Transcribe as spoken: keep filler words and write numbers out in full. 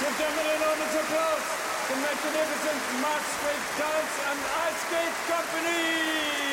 and gentlemen, enormous applause, the magnificent March Street Dance and Ice Skate Company!